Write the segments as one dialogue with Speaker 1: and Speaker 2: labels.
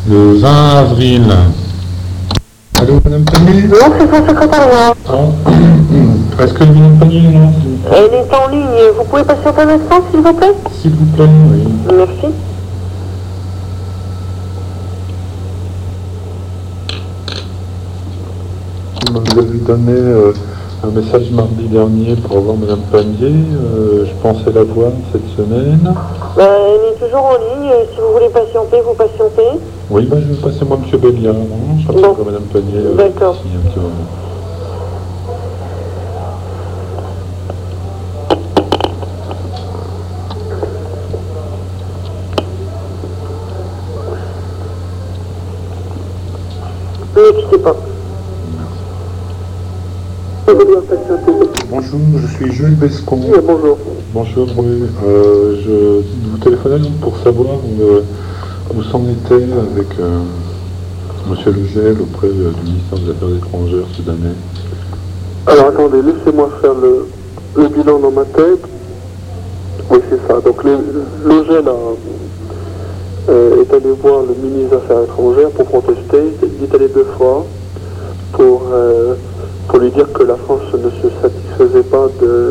Speaker 1: Le 20 avril. Allô, Madame Panier?
Speaker 2: Non, c'est son secrétariat.
Speaker 1: Ah. Est-ce que Madame Panier est là?
Speaker 2: Elle est en ligne. Vous pouvez passer un instant, s'il vous plaît?
Speaker 1: S'il vous plaît, oui.
Speaker 2: Merci.
Speaker 1: Vous avez donné un message mardi dernier pour voir Madame Panier. Je pensais la voir cette semaine.
Speaker 2: Elle est toujours en ligne. Si vous voulez patienter, vous patientez.
Speaker 1: Oui, je vais passer moi M. Béliard. Je rappellerai Madame Panier.
Speaker 2: D'accord.
Speaker 1: Si, un petit moment.
Speaker 2: Ne quittez pas.
Speaker 1: Bonjour, je suis Jules Bescon.
Speaker 2: Oui, bonjour.
Speaker 1: Bonjour, oui. Je vous téléphonais donc pour savoir où s'en était avec M. Legel auprès du ministère des Affaires étrangères soudanais.
Speaker 3: Alors attendez, laissez-moi faire le bilan dans ma tête. Oui, c'est ça. Donc Legel est allé voir le ministre des Affaires étrangères pour protester. Il est allé 2 fois pour lui dire que la France ne se satisfaisait pas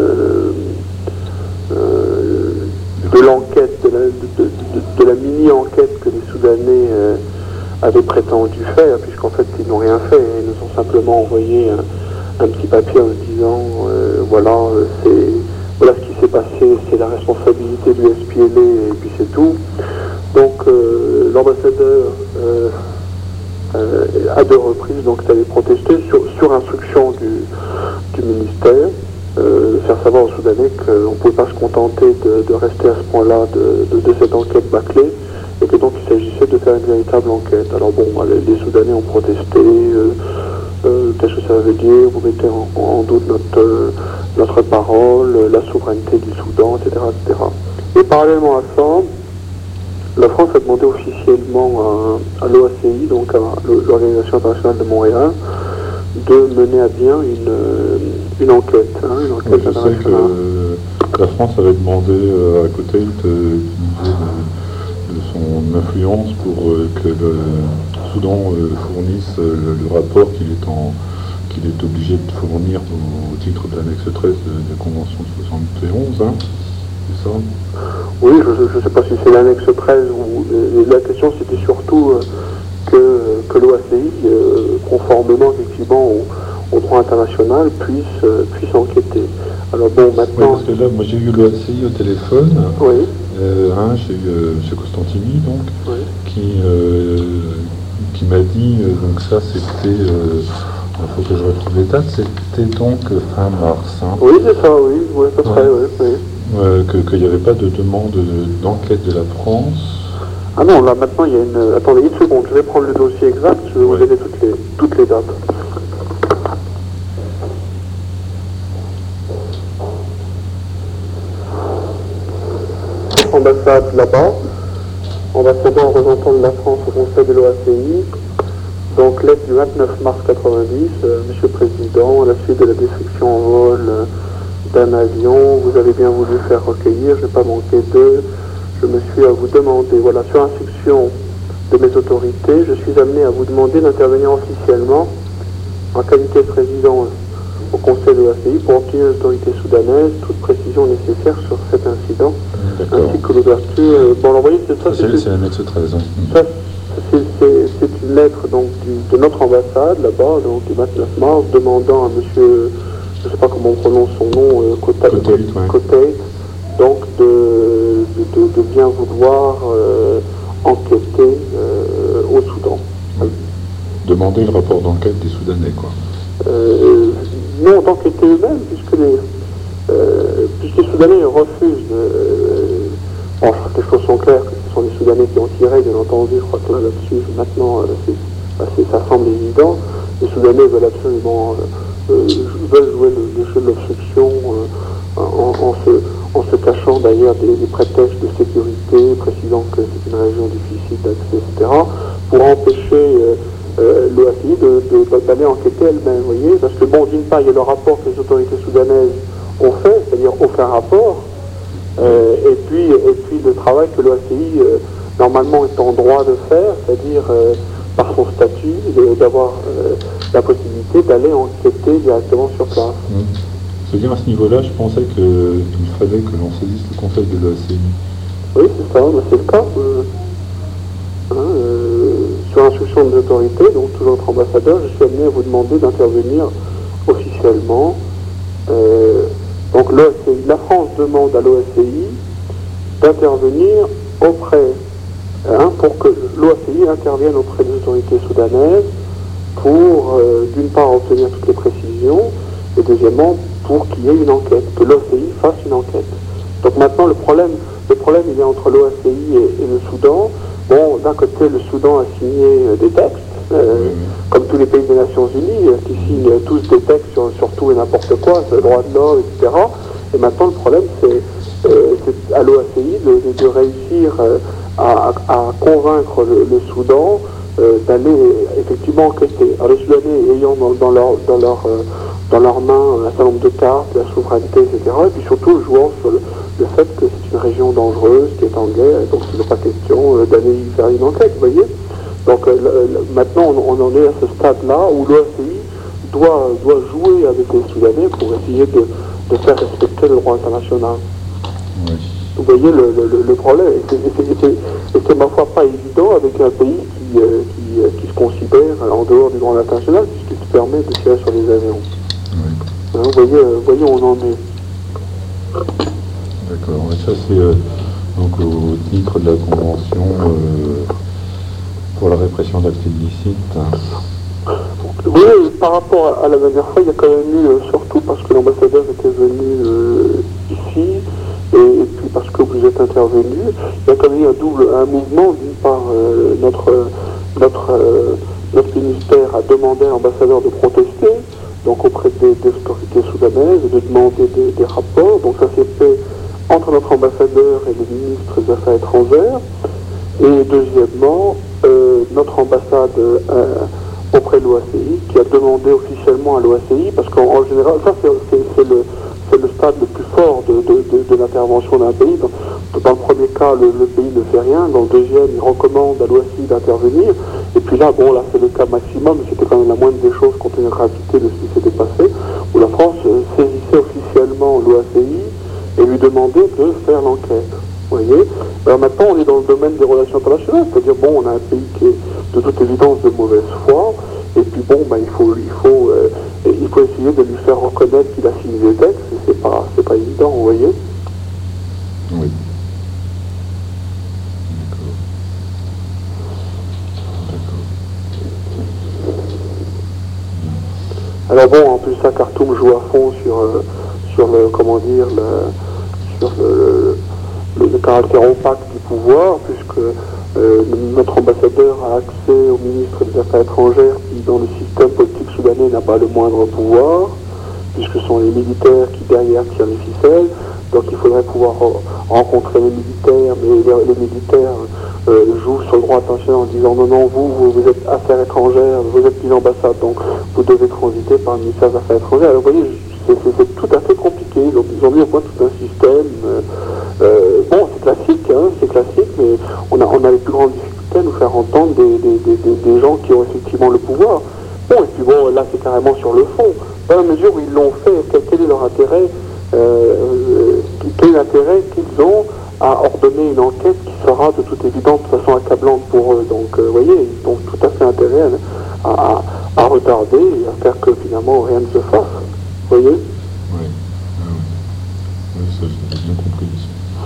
Speaker 3: de l'enquête, de la mini-enquête que les Soudanais avaient prétendu faire, puisqu'en fait ils n'ont rien fait, ils nous ont simplement envoyé un petit papier en se disant voilà ce qui s'est passé, c'est la responsabilité du SPLA et puis c'est tout. Donc l'ambassadeur à 2 reprises donc est allé protester sur instruction du ministère, faire savoir aux Soudanais qu'on ne pouvait pas se contenter de rester à ce point-là de cette enquête bâclée, et que donc il s'agissait de faire une véritable enquête. Alors bon, les Soudanais ont protesté, qu'est-ce que ça veut dire, vous mettez en doute notre parole, la souveraineté du Soudan, etc., etc. Et parallèlement à ça, la France a demandé officiellement à l'OACI, donc à l'Organisation internationale de Montréal, de mener à bien une enquête. Une enquête internationale.
Speaker 1: Je sais que la France avait demandé à côté d'utiliser de son influence pour que le Soudan fournisse le rapport qu'il est obligé de fournir au titre de l'annexe 13 de la Convention de 71, c'est ça?
Speaker 3: Oui, je ne sais pas si c'est l'annexe 13 ou... la question c'était surtout que l'OACI, conformément effectivement au droit international, puisse enquêter. Alors bon, maintenant...
Speaker 1: Oui, parce que là, moi j'ai eu l'OACI au téléphone.
Speaker 3: Oui.
Speaker 1: J'ai eu M. Costantini, donc,
Speaker 3: oui.
Speaker 1: qui m'a dit, donc ça c'était... il faut que je retrouve les dates, c'était donc fin mars.
Speaker 3: Oui, c'est ça, oui, à peu près, oui.
Speaker 1: Qu'il n'y avait pas de demande d'enquête de la France.
Speaker 3: Ah non, là maintenant il y a une... Attendez une seconde, je vais prendre le dossier exact, je vais vous donner toutes les dates. Ambassade là-bas, ambassadeur représentant de la France au Conseil de l'OACI, donc lettre du 29 mars 90, Monsieur le Président, à la suite de la destruction en vol d'un avion, vous avez bien voulu faire recueillir, je n'ai pas manqué je me suis à vous demander, voilà, sur instruction de mes autorités, je suis amené à vous demander d'intervenir officiellement en qualité de président au Conseil de l'OACI pour obtenir les autorités soudanaises toute précision nécessaire sur cet incident, ainsi que l'ouverture. Bon, alors, vous voyez,
Speaker 1: c'est l'annexe 13.
Speaker 3: Ça, c'est une lettre donc de notre ambassade là-bas, donc du 29 mars, demandant à monsieur, je ne sais pas comment on prononce son nom, Kotait, donc de bien vouloir enquêter au Soudan.
Speaker 1: Demander le rapport d'enquête des Soudanais, quoi.
Speaker 3: Non, d'enquêter eux-mêmes, puisque les Soudanais refusent. Bon, je crois que les choses sont claires, que ce sont les Soudanais qui ont tiré, bien entendu. Je crois que là-dessus, maintenant, ça semble évident. Les Soudanais veulent absolument jouer le jeu de l'obstruction en se cachant derrière des prétextes de sécurité, précisant que c'est une région difficile d'accès, etc., pour empêcher l'OACI d'aller enquêter elle-même, vous voyez, parce que bon, d'une part, il y a le rapport que les autorités soudanaises ont fait, c'est-à-dire ont fait un rapport, et puis le travail que l'OACI normalement est en droit de faire, c'est-à-dire par son statut, d'avoir la possibilité d'aller enquêter directement sur place.
Speaker 1: C'est-à-dire à ce niveau-là, je pensais qu'il fallait que l'on saisisse le conseil de l'OACI.
Speaker 3: Oui, c'est ça, mais c'est le cas. Sur instruction des autorités, donc toujours notre ambassadeur, je suis amené à vous demander d'intervenir officiellement. Donc l'OACI, la France demande à l'OACI d'intervenir auprès, pour que l'OACI intervienne auprès des autorités soudanaises pour, d'une part, obtenir toutes les précisions, et deuxièmement, pour qu'il y ait une enquête, que l'OACI fasse une enquête. Donc maintenant, le problème il est entre l'OACI et le Soudan. Bon, d'un côté, le Soudan a signé des textes, comme tous les pays des Nations Unies, qui signent tous des textes sur tout et n'importe quoi, sur les droits de l'homme, etc. Et maintenant, le problème, c'est à l'OACI de réussir à convaincre le Soudan d'aller effectivement enquêter. Alors, les Soudanais ayant dans leur main un certain nombre de cartes, la souveraineté, etc. Et puis surtout jouant sur le fait que c'est une région dangereuse qui est en guerre, et donc il n'est pas question d'aller y faire une enquête, vous voyez. Donc maintenant on en est à ce stade-là où l'OACI doit jouer avec les Soudanais pour essayer de faire respecter le droit international.
Speaker 1: Oui.
Speaker 3: Vous voyez le problème, et c'est ma foi pas évident avec un pays qui se considère en dehors du droit international puisqu'il se permet de tirer sur les avions.
Speaker 1: Oui.
Speaker 3: Hein, vous voyez où on en est.
Speaker 1: D'accord, et ça c'est donc au titre de la Convention pour la répression d'actes illicites.
Speaker 3: Oui, par rapport à la dernière fois, il y a quand même eu, surtout parce que l'ambassadeur était venu ici, et puis parce que vous êtes intervenu, il y a quand même eu un mouvement. D'une part, notre ministère a demandé à l'ambassadeur de protester, donc auprès des autorités soudanaises, de demander des rapports. Donc ça s'est fait entre notre ambassadeur et le ministre des Affaires étrangères. Et deuxièmement, notre ambassade auprès de l'OACI, qui a demandé officiellement à l'OACI, parce qu'en général, ça c'est le stade le plus fort de l'intervention d'un pays. Dans le premier cas, le pays ne fait rien. Dans le deuxième, il recommande à l'OACI d'intervenir. Et puis là, bon, là c'est le cas maximum, c'était quand même la moindre des choses compte tenu de la gravité de ce qui s'était passé, où la France saisissait officiellement l'OACI et lui demandait de faire l'enquête. Vous voyez. Alors maintenant, on est dans le domaine des relations internationales, c'est-à-dire, bon, on a un pays qui est de toute évidence de mauvaise foi, et puis bon, il faut essayer de lui faire reconnaître qu'il a signé des textes, et c'est pas évident, vous voyez.
Speaker 1: Oui.
Speaker 3: Alors bon, en plus ça, Khartoum joue à fond sur le, comment dire, le caractère opaque du pouvoir, puisque notre ambassadeur a accès au ministre des Affaires étrangères qui, dans le système politique soudanais, n'a pas le moindre pouvoir, puisque ce sont les militaires qui derrière tirent les ficelles. Donc il faudrait pouvoir rencontrer les militaires, mais les militaires jouent sur le droit international en disant non, vous êtes affaires étrangères, vous êtes une ambassade, donc vous devez transiter par le ministère des Affaires étrangères. Alors vous voyez, c'est tout à fait compliqué. Donc ils ont mis au point tout un système. Bon, c'est classique, mais on a les plus grandes difficultés à nous faire entendre des gens qui ont effectivement le pouvoir. Bon, et puis bon, là c'est carrément sur le fond. Dans la mesure où ils l'ont fait, quel est leur intérêt quel est l'intérêt qu'ils ont à ordonner une enquête qui sera de toute évidence de façon accablante pour eux. Donc, vous voyez, ils ont tout à fait intérêt à retarder et à faire que finalement rien ne se fasse. Vous voyez ?
Speaker 1: Oui. Oui, ça j'ai bien compris ici.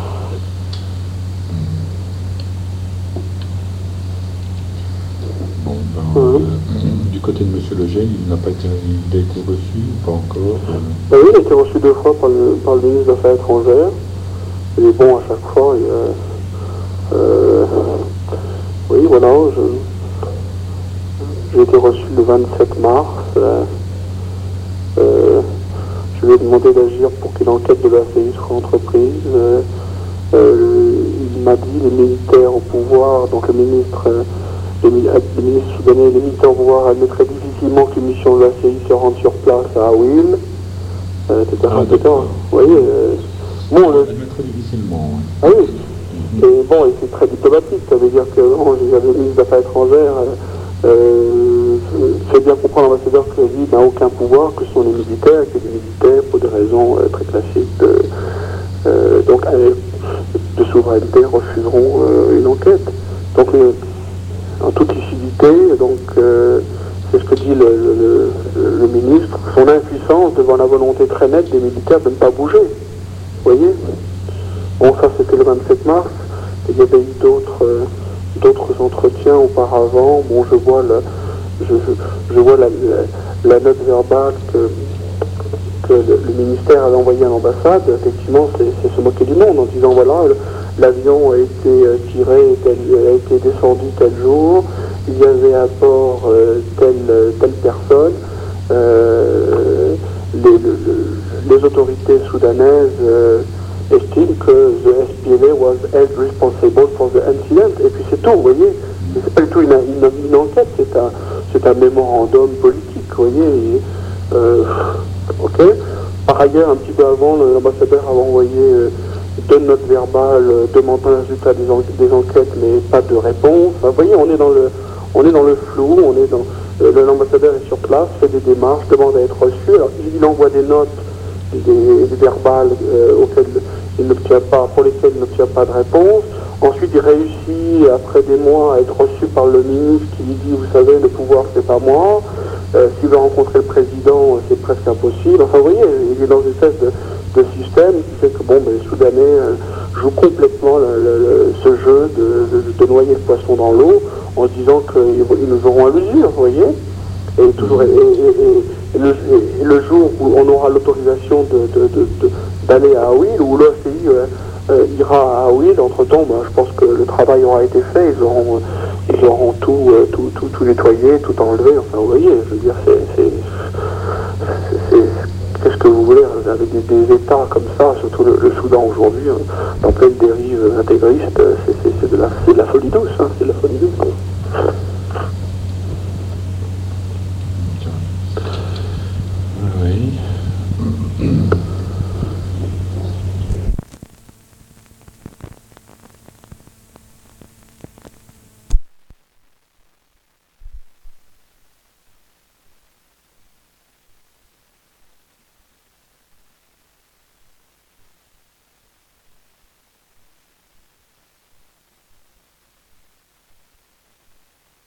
Speaker 1: Bon, du côté de M. Lejeune, il a été reçu ou pas encore
Speaker 3: Oui, il a été reçu 2 fois par le ministre des Affaires étrangères. Et bon, à chaque fois, oui, voilà, j'ai été reçu le 27 mars. Je lui ai demandé d'agir pour qu'une enquête de l'ACI soit entreprise. Il m'a dit les militaires au pouvoir, donc le ministre soudanais, les militaires au pouvoir admettraient difficilement qu'une mission de l'ACI se rende sur place à Awil, etc. Vous voyez, bon,
Speaker 1: admettraient difficilement, oui.
Speaker 3: Ah oui. Et bon, et c'est très diplomatique, ça veut dire que j'avais le ministre des Affaires étrangères fait bien comprendre à l'ambassadeur que lui n'a aucun pouvoir, que ce sont les militaires, et que les militaires, pour des raisons très classiques de souveraineté, refuseront une enquête. Donc, en toute lucidité, c'est ce que dit le ministre, son impuissance devant la volonté très nette des militaires de ne pas bouger. Vous voyez? Bon, ça c'était le 27 mars. Il y avait eu d'autres entretiens auparavant. Bon, je vois la note verbale que le ministère avait envoyée à l'ambassade. Effectivement, c'est se moquer du monde en disant voilà, l'avion a été tiré, a été descendu tel jour, il y avait à bord telle personne. Les autorités soudanaises estiment que the SPLA was held responsible for the incident, et puis c'est tout, vous voyez. C'est pas du tout une enquête, c'est un mémorandum politique, vous voyez. Ok. Par ailleurs, un petit peu avant, l'ambassadeur avait envoyé 2 notes verbales demandant le résultat des enquêtes, mais pas de réponse. Enfin, vous voyez, on est dans le flou, l'ambassadeur est sur place, fait des démarches, demande à être reçu. Alors, il envoie des notes, des verbales pour lesquelles il n'obtient pas de réponse. Ensuite, il réussit, après des mois, à être reçu par le ministre qui lui dit, vous savez, le pouvoir, c'est pas moi. S'il veut rencontrer le président, c'est presque impossible. Enfin, vous voyez, il est dans une espèce de système qui fait que, les Soudanais jouent complètement ce jeu de noyer le poisson dans l'eau en se disant qu'ils nous auront à l'usure, vous voyez. Et toujours, le jour où on aura l'autorisation d'aller à Awil, où l'OCI ira à Awil, entre-temps, je pense que le travail aura été fait, ils auront tout nettoyé, tout enlevé, enfin vous voyez, je veux dire, qu'est-ce que vous voulez, avec des États comme ça, surtout le Soudan aujourd'hui, en pleine dérive intégriste, c'est de la folie douce, hein,